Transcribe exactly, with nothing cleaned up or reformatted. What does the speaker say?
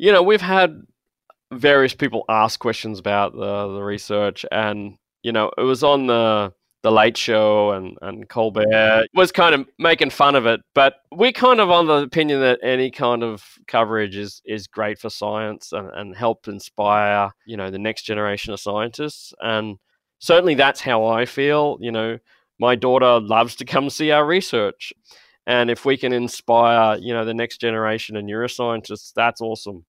You know, we've had various people ask questions about the the research, and you know, it was on the the Late Show, and and Colbert was kind of making fun of it, but we're kind of on the opinion that any kind of coverage is is great for science and, and help inspire, you know, the next generation of scientists. And certainly that's how I feel. You know, my daughter loves to come see our research. And if we can inspire, you know, the next generation of neuroscientists, that's awesome.